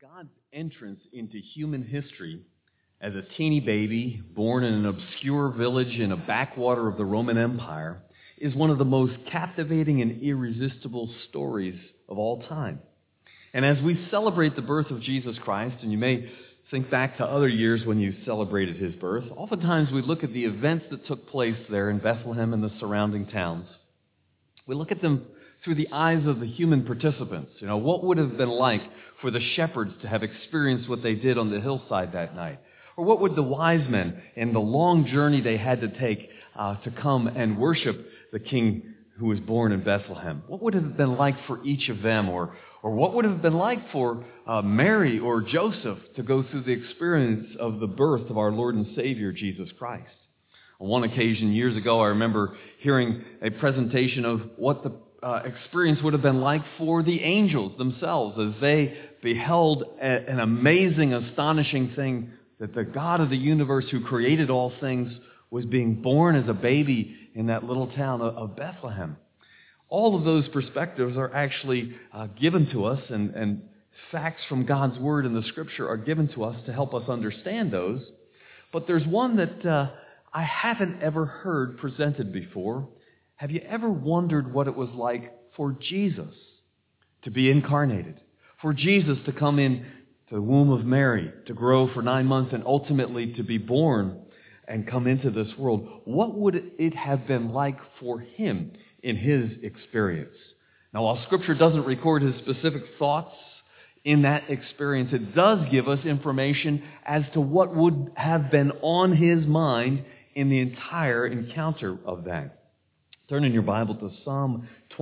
God's entrance into human history as a teeny baby born in an obscure village in a backwater of the Roman Empire is one of the most captivating and irresistible stories of all time. And as we celebrate the birth of Jesus Christ, and you may think back to other years when you celebrated his birth, oftentimes we look at the events that took place there in Bethlehem and the surrounding towns. We look at them through the eyes of the human participants. What would have been like for the shepherds to have experienced what they did on the hillside that night? Or what would the wise men and the long journey they had to take to come and worship the king who was born in Bethlehem? What would it have been like for each of them? Or what would it have been like for Mary or Joseph to go through the experience of the birth of our Lord and Savior, Jesus Christ? On one occasion years ago, I remember hearing a presentation of what the experience would have been like for the angels themselves as they beheld an amazing, astonishing thing that the God of the universe who created all things was being born as a baby in that little town of Bethlehem. All of those perspectives are actually given to us, and facts from God's Word in the Scripture are given to us to help us understand those. But there's one that I haven't ever heard presented before. Have you ever wondered what it was like for Jesus to be incarnated? For Jesus to come in to the womb of Mary, to grow for 9 months, and ultimately to be born and come into this world? What would it have been like for him in his experience? Now, while Scripture doesn't record his specific thoughts in that experience, it does give us information as to what would have been on his mind in the entire encounter of that. Turn in your Bible to Psalm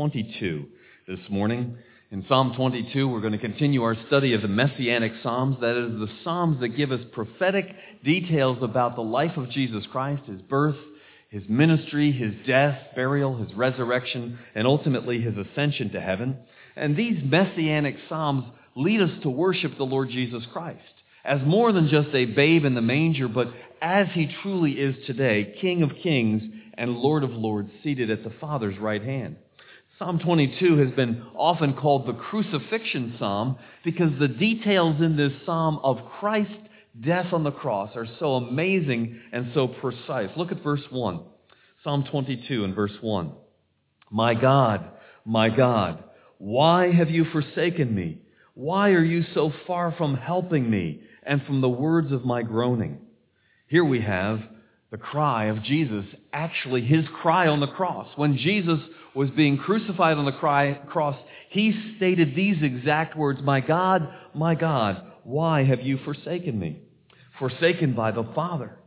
22 this morning. In Psalm 22, we're going to continue our study of the Messianic Psalms. That is, the Psalms that give us prophetic details about the life of Jesus Christ, his birth, his ministry, his death, burial, his resurrection, and ultimately his ascension to heaven. And these Messianic Psalms lead us to worship the Lord Jesus Christ as more than just a babe in the manger, but as he truly is today, King of kings and Lord of lords, seated at the Father's right hand. Psalm 22 has been often called the crucifixion psalm because the details in this psalm of Christ's death on the cross are so amazing and so precise. Look at verse 1. Psalm 22 and verse 1. My God, why have you forsaken me? Why are you so far from helping me and from the words of my groaning? Here we have the cry of Jesus, actually his cry on the cross. When Jesus was being crucified on the cross, he stated these exact words, my God, why have you forsaken me? Forsaken by the Father.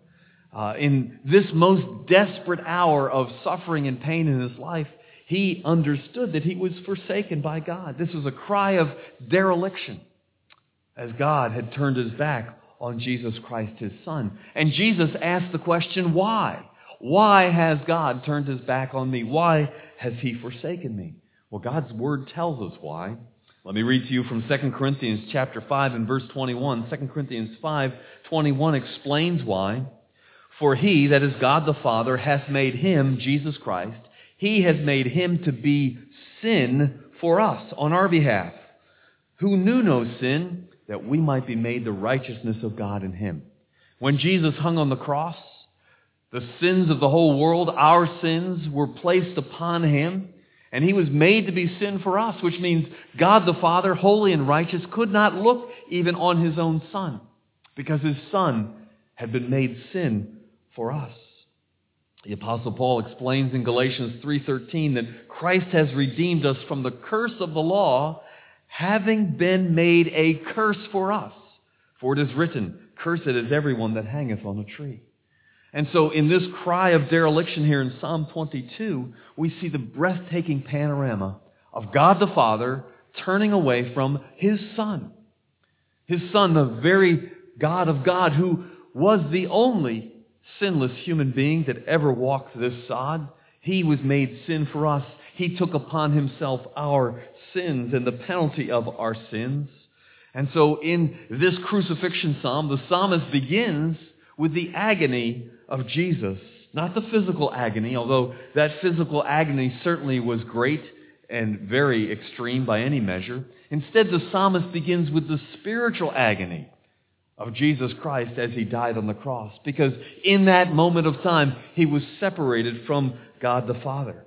In this most desperate hour of suffering and pain in his life, he understood that he was forsaken by God. This was a cry of dereliction as God had turned his back on Jesus Christ, his Son. And Jesus asked the question, why? Why has God turned his back on me? Why has he forsaken me? Well, God's Word tells us why. Let me read to you from 2 Corinthians chapter 5 and verse 21. 2 Corinthians 5:21 explains why. For he, that is God the Father, hath made him, Jesus Christ, he has made him to be sin for us on our behalf, who knew no sin, that we might be made the righteousness of God in him. When Jesus hung on the cross, the sins of the whole world, our sins, were placed upon him, and he was made to be sin for us, which means God the Father, holy and righteous, could not look even on his own Son, because his Son had been made sin for us. The Apostle Paul explains in Galatians 3:13 that Christ has redeemed us from the curse of the law, having been made a curse for us. For it is written, cursed is everyone that hangeth on a tree. And so in this cry of dereliction here in Psalm 22, we see the breathtaking panorama of God the Father turning away from his Son. His Son, the very God of God, who was the only sinless human being that ever walked this sod. He was made sin for us. He took upon himself our sins and the penalty of our sins. And so in this crucifixion psalm, the psalmist begins with the agony of Jesus. Not the physical agony, although that physical agony certainly was great and very extreme by any measure. Instead, the psalmist begins with the spiritual agony of Jesus Christ as he died on the cross, because in that moment of time, he was separated from God the Father.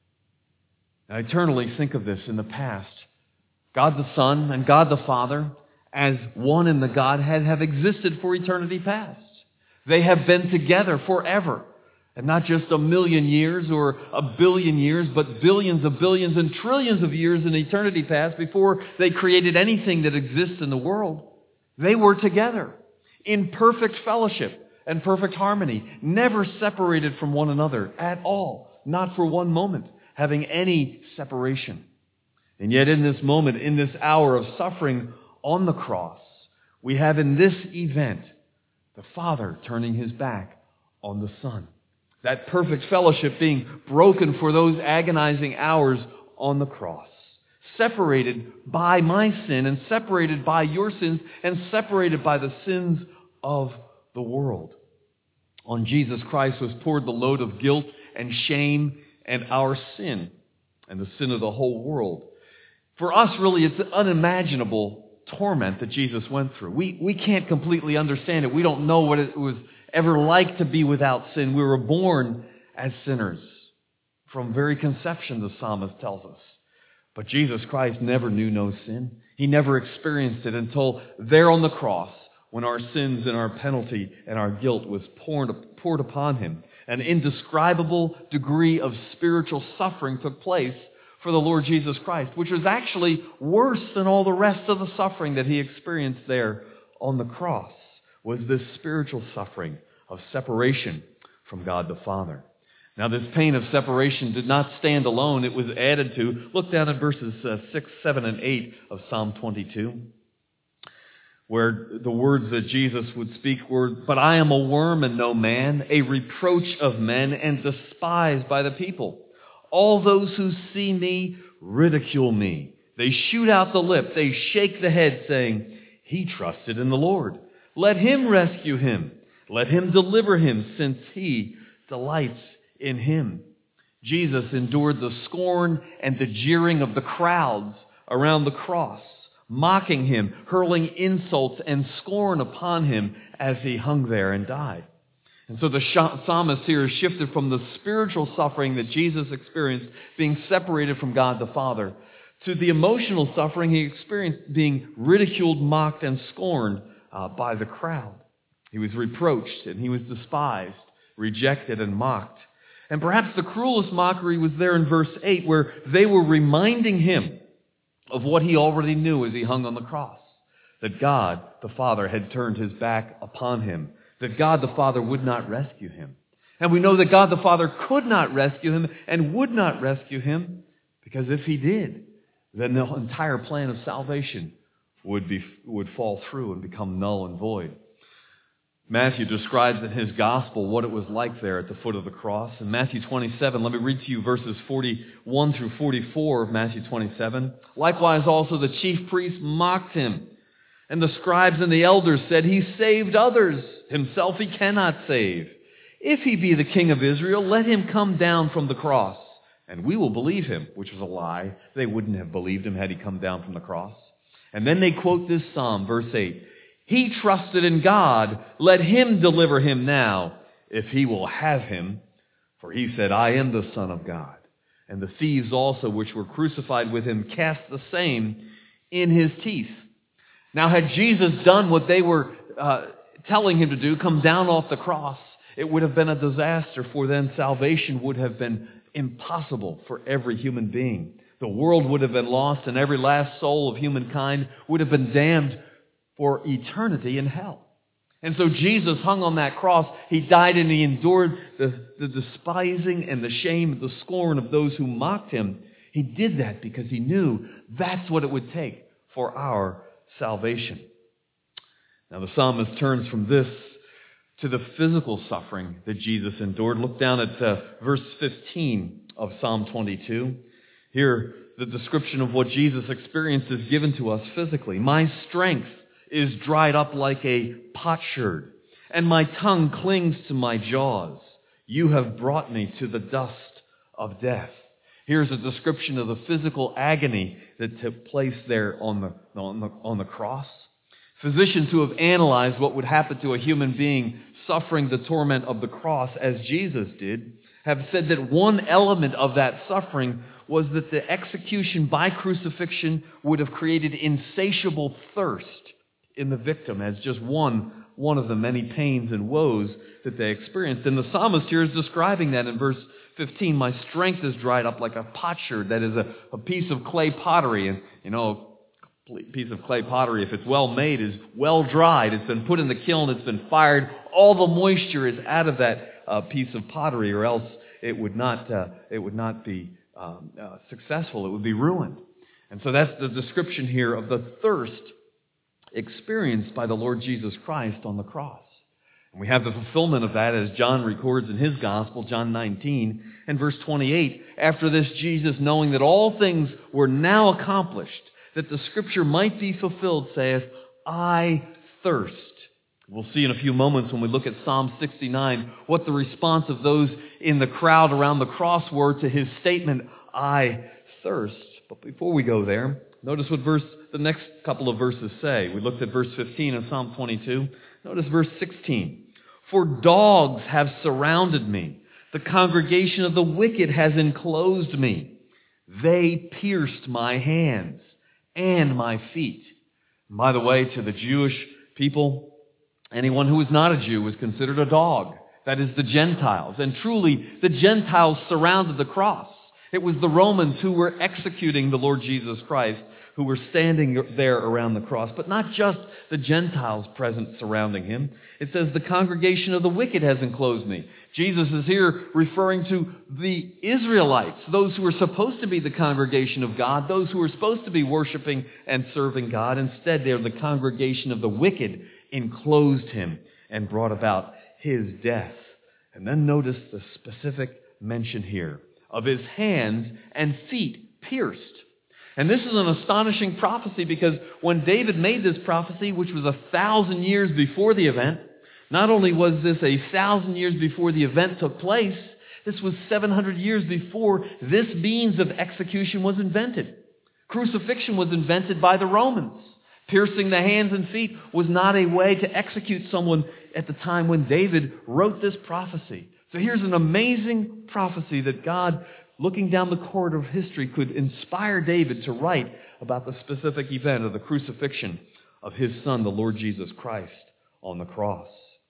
Now, eternally, think of this in the past. God the Son and God the Father, as one in the Godhead, have existed for eternity past. They have been together forever. And not just 1,000,000 years or 1,000,000,000 years, but billions of billions and trillions of years in eternity past, before they created anything that exists in the world. They were together in perfect fellowship and perfect harmony, never separated from one another at all, not for one moment having any separation. And yet in this moment, in this hour of suffering on the cross, we have in this event the Father turning his back on the Son. That perfect fellowship being broken for those agonizing hours on the cross. Separated by my sin and separated by your sins and separated by the sins of the world. On Jesus Christ was poured the load of guilt and shame and our sin and the sin of the whole world. For us, really, it's an unimaginable torment that Jesus went through. We can't completely understand it. We don't know what it was ever like to be without sin. We were born as sinners from very conception, the psalmist tells us. But Jesus Christ never knew no sin. He never experienced it until there on the cross, when our sins and our penalty and our guilt was poured upon him. An indescribable degree of spiritual suffering took place for the Lord Jesus Christ, which was actually worse than all the rest of the suffering that he experienced there on the cross, was this spiritual suffering of separation from God the Father. Now, this pain of separation did not stand alone. It was added to. Look down at verses 6, 7, and 8 of Psalm 22, where the words that Jesus would speak were, "But I am a worm and no man, a reproach of men and despised by the people. All those who see me ridicule me. They shoot out the lip, they shake the head, saying, 'He trusted in the Lord. Let him rescue him. Let him deliver him, since he delights in him.'" Jesus endured the scorn and the jeering of the crowds around the cross, mocking him, hurling insults and scorn upon him as he hung there and died. And so the psalmist here is shifted from the spiritual suffering that Jesus experienced, being separated from God the Father, to the emotional suffering he experienced, being ridiculed, mocked, and scorned by the crowd. He was reproached and he was despised, rejected and mocked. And perhaps the cruelest mockery was there in verse 8, where they were reminding him of what he already knew as he hung on the cross, that God the Father had turned his back upon him, that God the Father would not rescue him. And we know that God the Father could not rescue him and would not rescue him, because if he did, then the entire plan of salvation would fall through and become null and void. Matthew describes in his gospel what it was like there at the foot of the cross. In Matthew 27, let me read to you verses 41 through 44 of Matthew 27. "Likewise also the chief priests mocked him, and the scribes and the elders said, 'He saved others. Himself he cannot save. If he be the King of Israel, let him come down from the cross, and we will believe him,'" which was a lie. They wouldn't have believed him had he come down from the cross. And then they quote this psalm, verse 8. "He trusted in God. Let him deliver him now, if he will have him. For he said, 'I am the Son of God.' And the thieves also, which were crucified with him, cast the same in his teeth." Now, had Jesus done what they were telling him to do, come down off the cross, it would have been a disaster, for then salvation would have been impossible for every human being. The world would have been lost, and every last soul of humankind would have been damned for eternity in hell. And so Jesus hung on that cross. He died and he endured the despising and the shame, the scorn of those who mocked him. He did that because he knew that's what it would take for our salvation. Now the psalmist turns from this to the physical suffering that Jesus endured. Look down at verse 15 of Psalm 22. Here, the description of what Jesus experienced is given to us physically. "My strength is dried up like a potsherd, and my tongue clings to my jaws. You have brought me to the dust of death." Here's a description of the physical agony that took place there on the cross. Physicians who have analyzed what would happen to a human being suffering the torment of the cross as Jesus did have said that one element of that suffering was that the execution by crucifixion would have created insatiable thirst in the victim as just one of the many pains and woes that they experienced. And the psalmist here is describing that in verse 15. My strength is dried up like a potsherd, that is a piece of clay pottery. And, a piece of clay pottery, if it's well made, is well dried. It's been put in the kiln, it's been fired. All the moisture is out of that piece of pottery, or else it would not be successful. It would be ruined. And so that's the description here of the thirst experienced by the Lord Jesus Christ on the cross. And we have the fulfillment of that as John records in his gospel, John 19 and verse 28. After this, Jesus, knowing that all things were now accomplished, that the scripture might be fulfilled, saith, I thirst. We'll see in a few moments when we look at Psalm 69 what the response of those in the crowd around the cross were to his statement, I thirst. But before we go there, notice what the next couple of verses say. We looked at verse 15 of Psalm 22. Notice verse 16. For dogs have surrounded me. The congregation of the wicked has enclosed me. They pierced my hands and my feet. And by the way, to the Jewish people, anyone who was not a Jew was considered a dog. That is the Gentiles. And truly, the Gentiles surrounded the cross. It was the Romans who were executing the Lord Jesus Christ, who were standing there around the cross. But not just the Gentiles present surrounding him. It says, the congregation of the wicked has enclosed me. Jesus is here referring to the Israelites, those who were supposed to be the congregation of God, those who were supposed to be worshiping and serving God. Instead, they are the congregation of the wicked, enclosed him and brought about his death. And then notice the specific mention here of his hands and feet pierced. And this is an astonishing prophecy because when David made this prophecy, which was 1,000 years before the event, not only was this 1,000 years before the event took place, this was 700 years before this means of execution was invented. Crucifixion was invented by the Romans. Piercing the hands and feet was not a way to execute someone at the time when David wrote this prophecy. So here's an amazing prophecy that God, looking down the corridor of history, could inspire David to write about the specific event of the crucifixion of his Son, the Lord Jesus Christ, on the cross.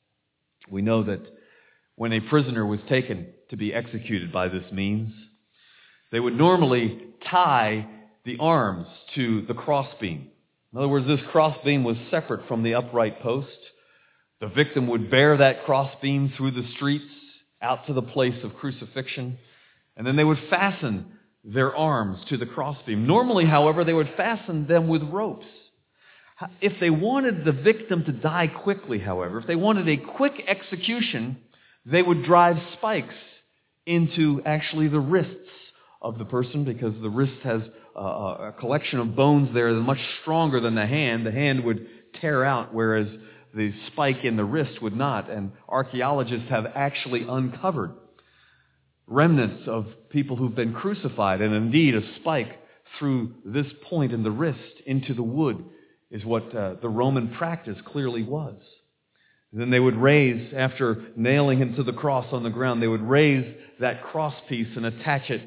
We know that when a prisoner was taken to be executed by this means, they would normally tie the arms to the crossbeam. In other words, this crossbeam was separate from the upright post. The victim would bear that crossbeam through the streets out to the place of crucifixion, and then they would fasten their arms to the crossbeam. Normally, however, they would fasten them with ropes. If they wanted the victim to die quickly, however, if they wanted a quick execution, they would drive spikes into actually the wrists of the person, because the wrist has a collection of bones there that are much stronger than the hand. The hand would tear out, whereas the spike in the wrist would not. And archaeologists have actually uncovered remnants of people who've been crucified. And indeed, a spike through this point in the wrist into the wood is what the Roman practice clearly was. And then they would raise, after nailing him to the cross on the ground, they would raise that cross piece and attach it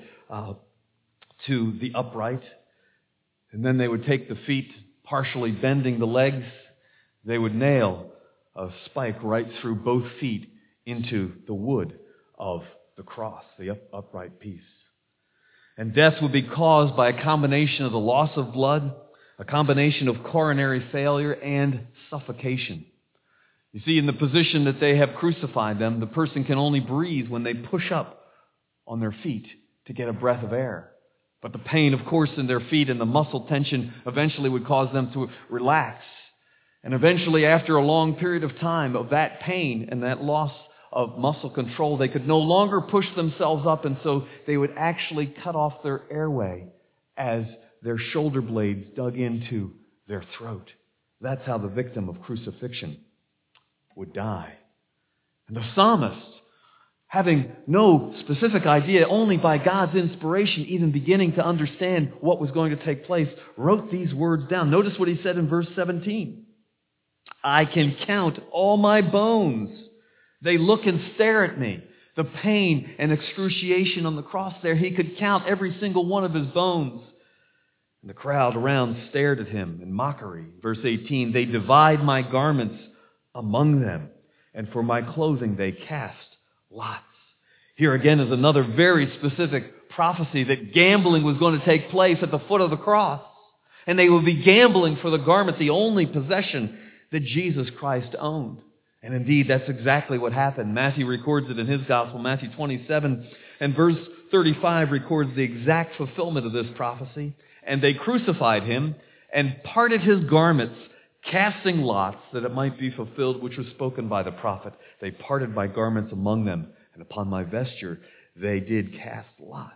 to the upright. And then they would take the feet, partially bending the legs. They would nail a spike right through both feet into the wood of the cross, the upright piece. And death would be caused by a combination of the loss of blood, a combination of coronary failure, and suffocation. You see, in the position that they have crucified them, the person can only breathe when they push up on their feet to get a breath of air. But the pain, of course, in their feet and the muscle tension eventually would cause them to relax. And eventually, after a long period of time of that pain and that loss of muscle control, they could no longer push themselves up, and so they would actually cut off their airway as their shoulder blades dug into their throat. That's how the victim of crucifixion would die. And the psalmist having no specific idea, only by God's inspiration, even beginning to understand what was going to take place, wrote these words down. Notice what he said in verse 17. I can count all my bones. They look and stare at me. The pain and excruciation on the cross there, he could count every single one of his bones. And the crowd around stared at him in mockery. Verse 18, they divide my garments among them, and for my clothing they cast lots. Here again is another very specific prophecy that gambling was going to take place at the foot of the cross. And they would be gambling for the garment, the only possession that Jesus Christ owned. And indeed, that's exactly what happened. Matthew records it in his gospel. Matthew 27 and verse 35 records the exact fulfillment of this prophecy. And they crucified him and parted his garments, casting lots that it might be fulfilled, which was spoken by the prophet. They parted my garments among them, and upon my vesture they did cast lots.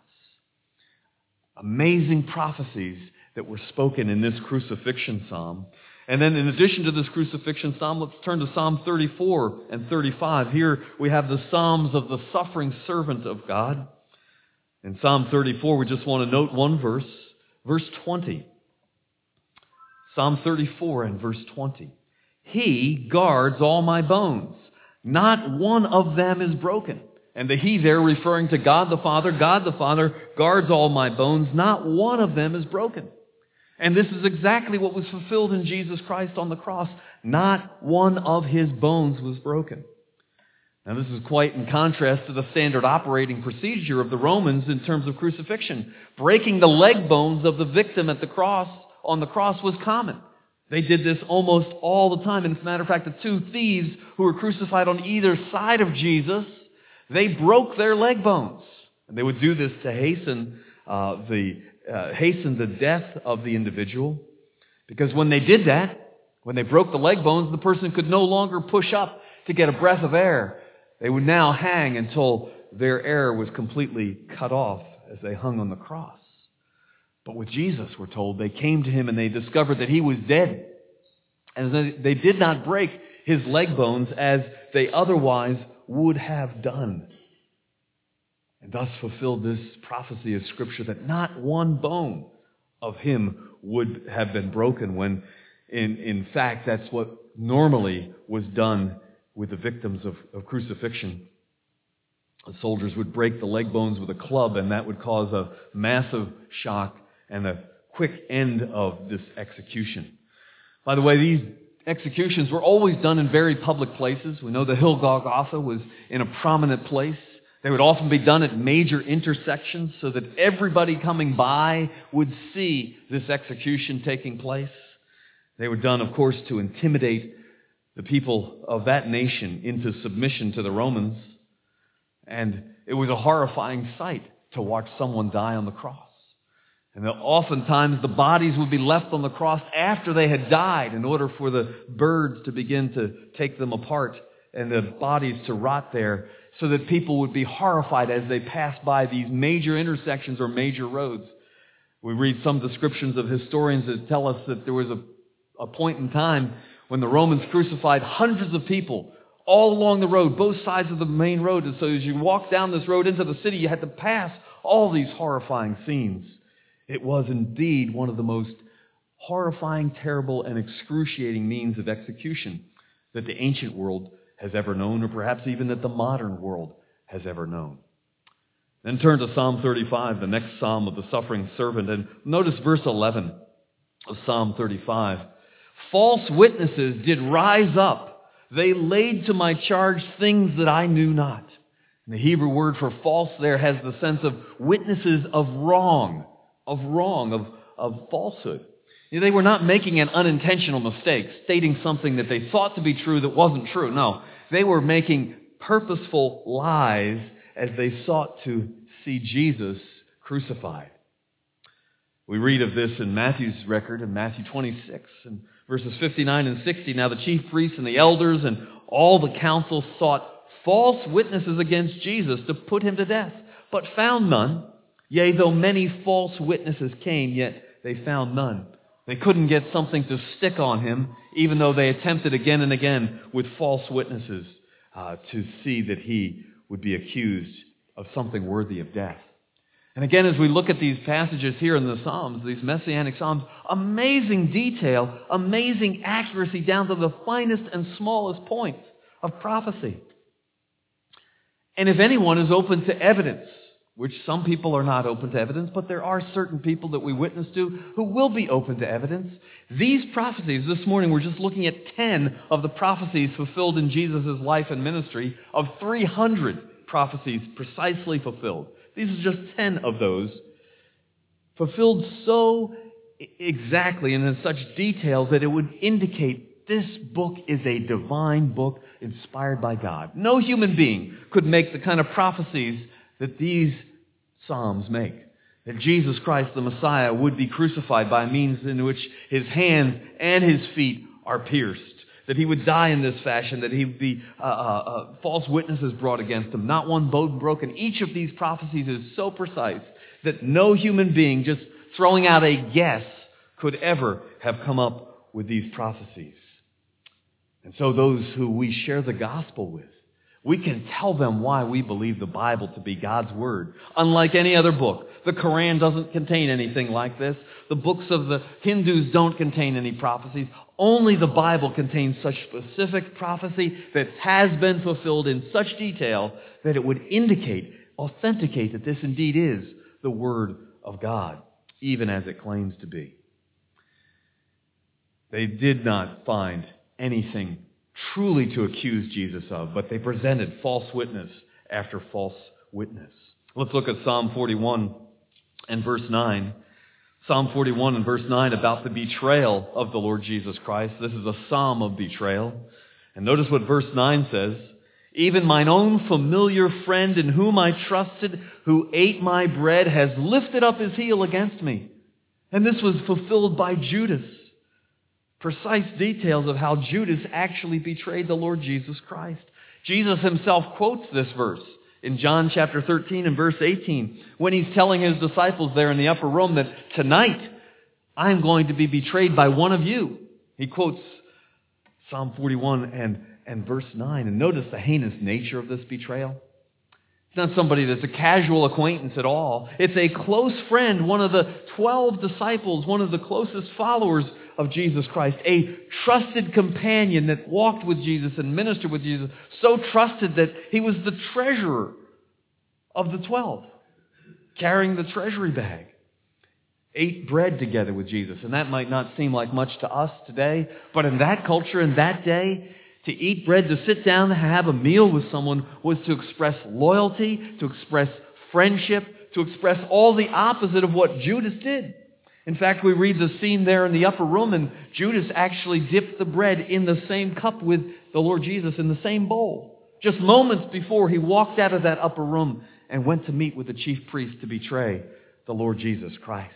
Amazing prophecies that were spoken in this crucifixion psalm. And then in addition to this crucifixion psalm, let's turn to Psalm 34 and 35. Here we have the Psalms of the suffering servant of God. In Psalm 34, we just want to note one verse, verse 20. Psalm 34 and verse 20. He guards all my bones. Not one of them is broken. And the he there referring to God the Father. God the Father guards all my bones. Not one of them is broken. And this is exactly what was fulfilled in Jesus Christ on the cross. Not one of his bones was broken. Now this is quite in contrast to the standard operating procedure of the Romans in terms of crucifixion. Breaking the leg bones of the victim at the cross, on the cross, was common. They did this almost all the time. And as a matter of fact, the two thieves who were crucified on either side of Jesus, they broke their leg bones. And they would do this to hasten the death of the individual. Because when they did that, when they broke the leg bones, the person could no longer push up to get a breath of air. They would now hang until their air was completely cut off as they hung on the cross. But with Jesus, we're told, they came to him and they discovered that he was dead. And they did not break his leg bones as they otherwise would have done. And thus fulfilled this prophecy of Scripture that not one bone of him would have been broken, when in fact that's what normally was done with the victims of crucifixion. The soldiers would break the leg bones with a club, and that would cause a massive shock and a quick end of this execution. By the way, these executions were always done in very public places. We know the hill Golgotha was in a prominent place. They would often be done at major intersections so that everybody coming by would see this execution taking place. They were done, of course, to intimidate the people of that nation into submission to the Romans. And it was a horrifying sight to watch someone die on the cross. And oftentimes the bodies would be left on the cross after they had died in order for the birds to begin to take them apart and the bodies to rot there, so that people would be horrified as they passed by these major intersections or major roads. We read some descriptions of historians that tell us that there was a point in time when the Romans crucified hundreds of people all along the road, both sides of the main road. And so as you walked down this road into the city, you had to pass all these horrifying scenes. It was indeed one of the most horrifying, terrible, and excruciating means of execution that the ancient world has ever known, or perhaps even that the modern world has ever known. Then turn to Psalm 35, the next psalm of the suffering servant, and notice verse 11 of Psalm 35. False witnesses did rise up. They laid to my charge things that I knew not. And the Hebrew word for false there has the sense of witnesses of wrong, of falsehood. They were not making an unintentional mistake, stating something that they thought to be true that wasn't true. No, they were making purposeful lies as they sought to see Jesus crucified. We read of this in Matthew's record in Matthew 26 and verses 59 and 60. Now the chief priests and the elders and all the council sought false witnesses against Jesus to put him to death, but found none. Yea, though many false witnesses came, yet they found none. They couldn't get something to stick on him, even though they attempted again and again with false witnesses to see that he would be accused of something worthy of death. And again, as we look at these passages here in the Psalms, these Messianic Psalms, amazing detail, amazing accuracy down to the finest and smallest points of prophecy. And if anyone is open to evidence, which some people are not open to evidence, but there are certain people that we witness to who will be open to evidence, these prophecies, this morning we're just looking at 10 of the prophecies fulfilled in Jesus' life and ministry, of 300 prophecies precisely fulfilled. These are just 10 of those, fulfilled so exactly and in such detail that it would indicate this book is a divine book inspired by God. No human being could make the kind of prophecies that these Psalms make. That Jesus Christ, the Messiah, would be crucified by means in which his hands and his feet are pierced. That he would die in this fashion, that he would be false witnesses brought against him, not one bone broken. Each of these prophecies is so precise that no human being, just throwing out a guess, could ever have come up with these prophecies. And so those who we share the gospel with, we can tell them why we believe the Bible to be God's Word. Unlike any other book, the Quran doesn't contain anything like this. The books of the Hindus don't contain any prophecies. Only the Bible contains such specific prophecy that has been fulfilled in such detail that it would indicate, authenticate that this indeed is the Word of God, even as it claims to be. They did not find anything truly to accuse Jesus of, but they presented false witness after false witness. Let's look at Psalm 41 and verse 9. Psalm 41 and verse 9 about the betrayal of the Lord Jesus Christ. This is a psalm of betrayal. And notice what verse 9 says. Even mine own familiar friend in whom I trusted, who ate my bread, has lifted up his heel against me. And this was fulfilled by Judas. Precise details of how Judas actually betrayed the Lord Jesus Christ. Jesus himself quotes this verse in John chapter 13 and verse 18 when he's telling his disciples there in the upper room that tonight I'm going to be betrayed by one of you. He quotes Psalm 41 and verse 9. And notice the heinous nature of this betrayal. It's not somebody that's a casual acquaintance at all. It's a close friend, one of the 12 disciples, one of the closest followers of Jesus Christ, a trusted companion that walked with Jesus and ministered with Jesus, so trusted that he was the treasurer of the 12, carrying the treasury bag. Ate bread together with Jesus. And that might not seem like much to us today, but in that culture, in that day, to eat bread, to sit down, to have a meal with someone was to express loyalty, to express friendship, to express all the opposite of what Judas did. In fact, we read the scene there in the upper room, and Judas actually dipped the bread in the same cup with the Lord Jesus, in the same bowl, just moments before he walked out of that upper room and went to meet with the chief priest to betray the Lord Jesus Christ.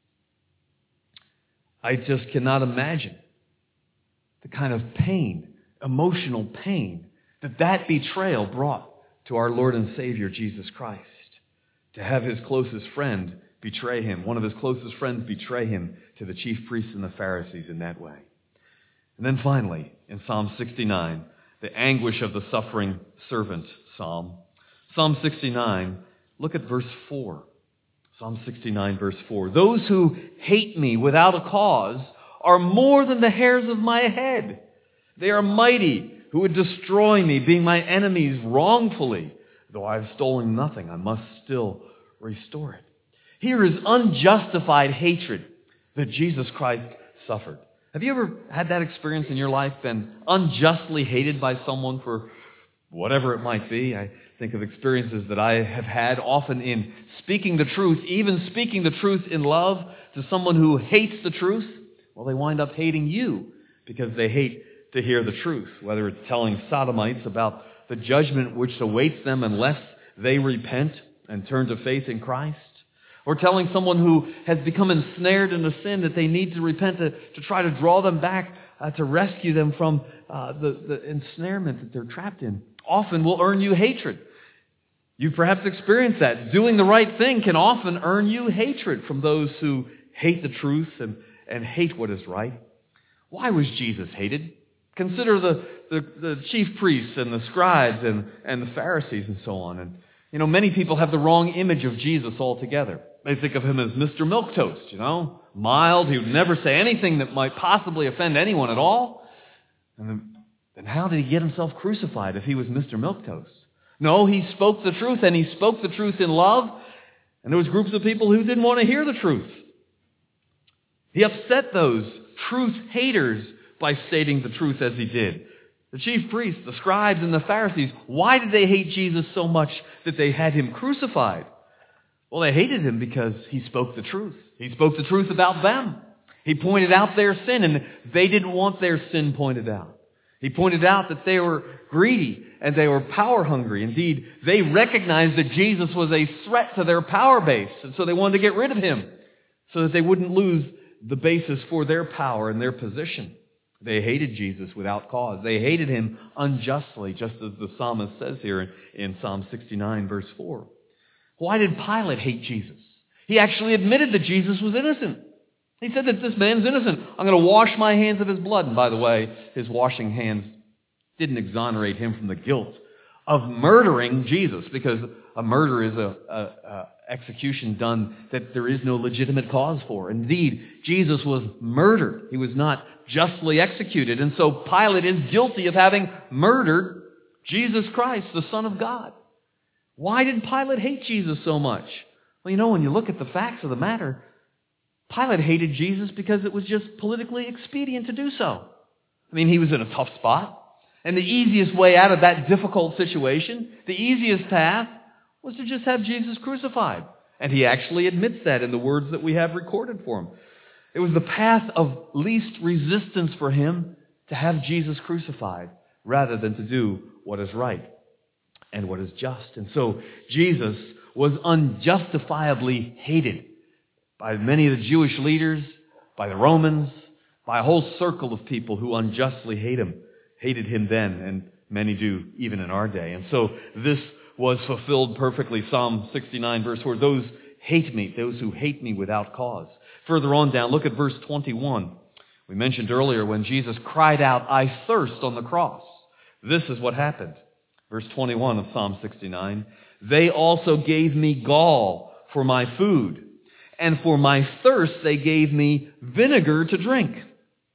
I just cannot imagine the kind of pain, emotional pain, that betrayal brought to our Lord and Savior Jesus Christ. To have his closest friend betray him, one of his closest friends betray him to the chief priests and the Pharisees in that way. And then finally, in Psalm 69, the anguish of the suffering servant psalm. Psalm 69, look at verse 4. Psalm 69, verse 4. Those who hate me without a cause are more than the hairs of my head. They are mighty who would destroy me, being my enemies wrongfully. Though I have stolen nothing, I must still restore it. Here is unjustified hatred that Jesus Christ suffered. Have you ever had that experience in your life, been unjustly hated by someone for whatever it might be? I think of experiences that I have had often in speaking the truth, even speaking the truth in love to someone who hates the truth. Well, they wind up hating you because they hate to hear the truth, whether it's telling sodomites about the judgment which awaits them unless they repent and turn to faith in Christ, or telling someone who has become ensnared in a sin that they need to repent to try to draw them back, to rescue them from the ensnarement that they're trapped in, often will earn you hatred. You've perhaps experienced that. Doing the right thing can often earn you hatred from those who hate the truth and hate what is right. Why was Jesus hated? Consider the chief priests and the scribes and the Pharisees and so on. And, many people have the wrong image of Jesus altogether. They think of him as Mr. Milquetoast, mild. He would never say anything that might possibly offend anyone at all. And then how did he get himself crucified if he was Mr. Milquetoast? No, he spoke the truth, and he spoke the truth in love. And there was groups of people who didn't want to hear the truth. He upset those truth haters by stating the truth as he did. The chief priests, the scribes, and the Pharisees, why did they hate Jesus so much that they had him crucified? Well, they hated him because he spoke the truth. He spoke the truth about them. He pointed out their sin, and they didn't want their sin pointed out. He pointed out that they were greedy and they were power hungry. Indeed, they recognized that Jesus was a threat to their power base, and so they wanted to get rid of him so that they wouldn't lose the basis for their power and their position. They hated Jesus without cause. They hated him unjustly, just as the psalmist says here in Psalm 69, verse 4. Why did Pilate hate Jesus? He actually admitted that Jesus was innocent. He said that this man's innocent. I'm going to wash my hands of his blood. And by the way, his washing hands didn't exonerate him from the guilt of murdering Jesus, because a murder is a execution done that there is no legitimate cause for. Indeed, Jesus was murdered. He was not justly executed. And so Pilate is guilty of having murdered Jesus Christ, the Son of God. Why did Pilate hate Jesus so much? Well, when you look at the facts of the matter, Pilate hated Jesus because it was just politically expedient to do so. He was in a tough spot. And the easiest way out of that difficult situation, the easiest path, was to just have Jesus crucified. And he actually admits that in the words that we have recorded for him. It was the path of least resistance for him to have Jesus crucified rather than to do what is right and what is just. And so Jesus was unjustifiably hated by many of the Jewish leaders, by the Romans, by a whole circle of people who unjustly hated him then, and many do even in our day. And so this was fulfilled perfectly. Psalm 69, verse 4, those who hate me without cause. Further on down, look at verse 21. We mentioned earlier when Jesus cried out, I thirst, on the cross. This is what happened. Verse 21 of Psalm 69, they also gave me gall for my food, and for my thirst they gave me vinegar to drink.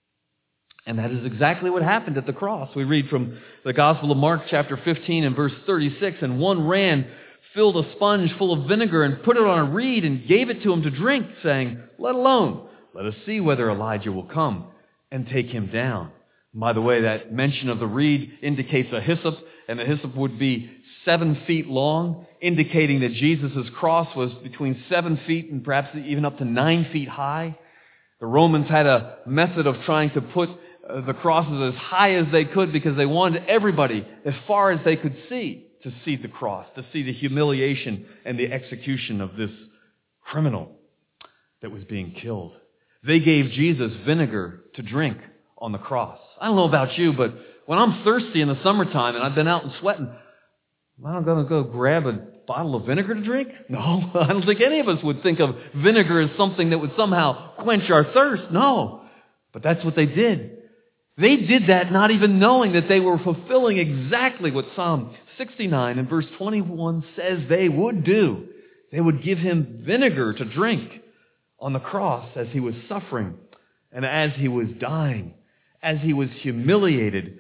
And that is exactly what happened at the cross. We read from the Gospel of Mark chapter 15 and verse 36, and one ran, filled a sponge full of vinegar and put it on a reed and gave it to him to drink, saying, let alone, let us see whether Elijah will come and take him down. And by the way, that mention of the reed indicates a hyssop, and the hyssop would be 7 feet long, indicating that Jesus' cross was between 7 feet and perhaps even up to 9 feet high. The Romans had a method of trying to put the crosses as high as they could because they wanted everybody, as far as they could see, to see the cross, to see the humiliation and the execution of this criminal that was being killed. They gave Jesus vinegar to drink on the cross. I don't know about you, but when I'm thirsty in the summertime and I've been out and sweating, am I going to go grab a bottle of vinegar to drink? No, I don't think any of us would think of vinegar as something that would somehow quench our thirst. No, but that's what they did. They did that not even knowing that they were fulfilling exactly what Psalm 69 and verse 21 says they would do. They would give him vinegar to drink on the cross as he was suffering and as he was dying, as he was humiliated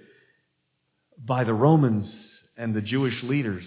by the Romans and the Jewish leaders.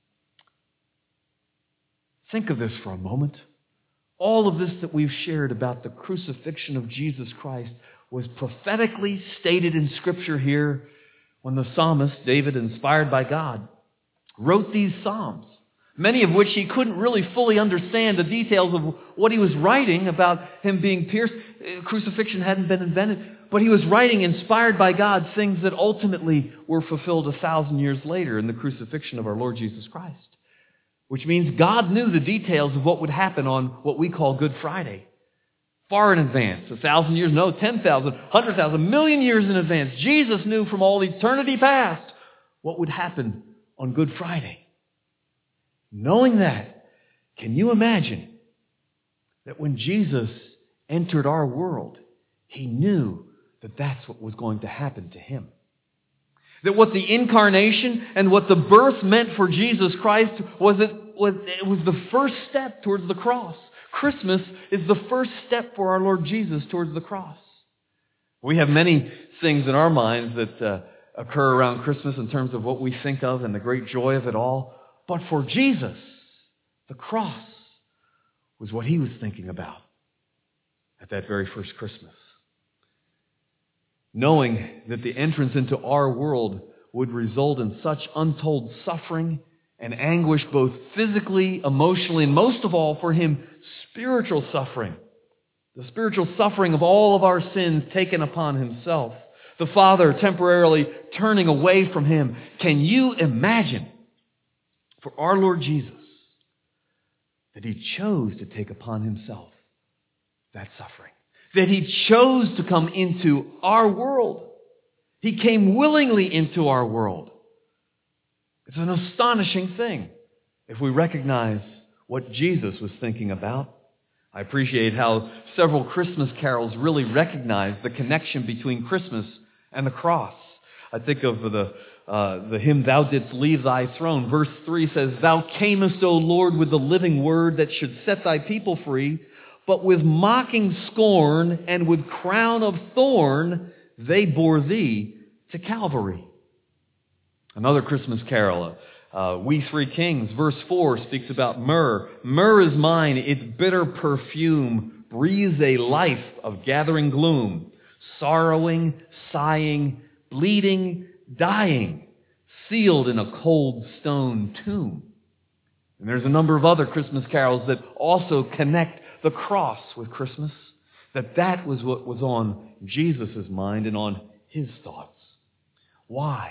Think of this for a moment. All of this that we've shared about the crucifixion of Jesus Christ was prophetically stated in Scripture here when the psalmist, David, inspired by God, wrote these psalms, many of which he couldn't really fully understand the details of what he was writing about him being pierced. Crucifixion hadn't been invented, but he was writing, inspired by God, things that ultimately were fulfilled 1,000 years later in the crucifixion of our Lord Jesus Christ, which means God knew the details of what would happen on what we call Good Friday. Far in advance, 1,000 years, no, 10,000, 100,000, million years in advance. Jesus knew from all eternity past what would happen on Good Friday. Knowing that, can you imagine that when Jesus entered our world, he knew that that's what was going to happen to him. That what the incarnation and what the birth meant for Jesus Christ was the first step towards the cross. Christmas is the first step for our Lord Jesus towards the cross. We have many things in our minds that occur around Christmas in terms of what we think of and the great joy of it all. But for Jesus, the cross was what he was thinking about at that very first Christmas. Knowing that the entrance into our world would result in such untold suffering and anguish, both physically, emotionally, and most of all for him, spiritual suffering. The spiritual suffering of all of our sins taken upon himself. The Father temporarily turning away from him. Can you imagine, for our Lord Jesus, that he chose to take upon himself that suffering? That he chose to come into our world. He came willingly into our world. It's an astonishing thing if we recognize what Jesus was thinking about. I appreciate how several Christmas carols really recognize the connection between Christmas and the cross. I think of the hymn, Thou Didst Leave Thy Throne. Verse 3 says, Thou camest, O Lord, with the living word that should set thy people free, but with mocking scorn and with crown of thorn they bore thee to Calvary. Another Christmas carol, We Three Kings, verse 4 speaks about myrrh. Myrrh is mine, its bitter perfume breathes a life of gathering gloom, sorrowing, sighing, bleeding, dying, sealed in a cold stone tomb. And there's a number of other Christmas carols that also connect the cross with Christmas, that was what was on Jesus' mind and on his thoughts. Why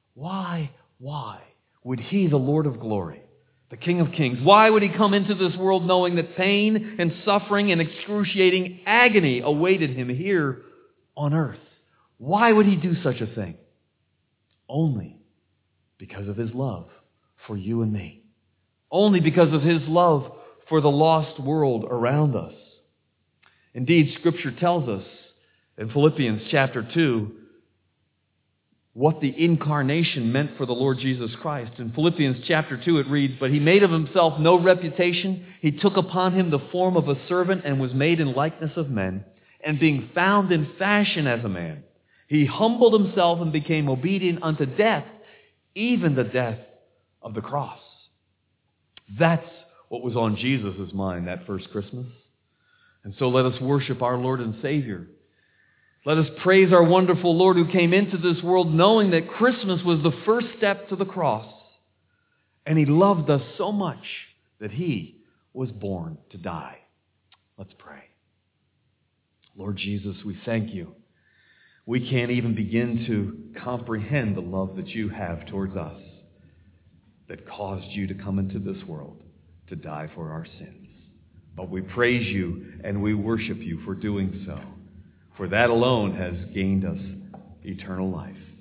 would he, the Lord of glory, the King of kings, why would he come into this world knowing that pain and suffering and excruciating agony awaited him here on earth? Why would he do such a thing? Only because of his love for you and me. Only because of his love for the lost world around us. Indeed, Scripture tells us in Philippians chapter 2 what the incarnation meant for the Lord Jesus Christ. In Philippians chapter 2 it reads, But he made of himself no reputation. He took upon him the form of a servant and was made in likeness of men. And being found in fashion as a man, he humbled himself and became obedient unto death, even the death of the cross. That's what was on Jesus' mind that first Christmas. And so let us worship our Lord and Savior. Let us praise our wonderful Lord who came into this world knowing that Christmas was the first step to the cross. And he loved us so much that he was born to die. Let's pray. Lord Jesus, we thank you. We can't even begin to comprehend the love that you have towards us that caused you to come into this world to die for our sins. But we praise you and we worship you for doing so. For that alone has gained us eternal life.